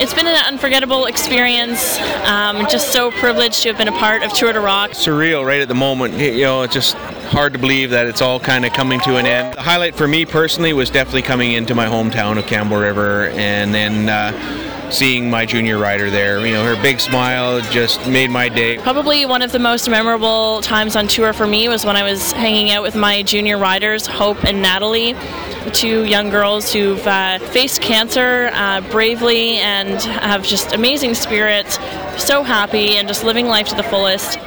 It's been an unforgettable experience. Just so privileged to have been a part of Tour de Rock. Surreal right at the moment. It's just hard to believe that it's all kind of coming to an end. The highlight for me personally was definitely coming into my hometown of Campbell River and then seeing my junior rider there. Her big smile just made my day. Probably one of the most memorable times on tour for me was when I was hanging out with my junior riders, Hope and Natalie, two young girls who've faced cancer bravely and have just amazing spirits, so happy and just living life to the fullest.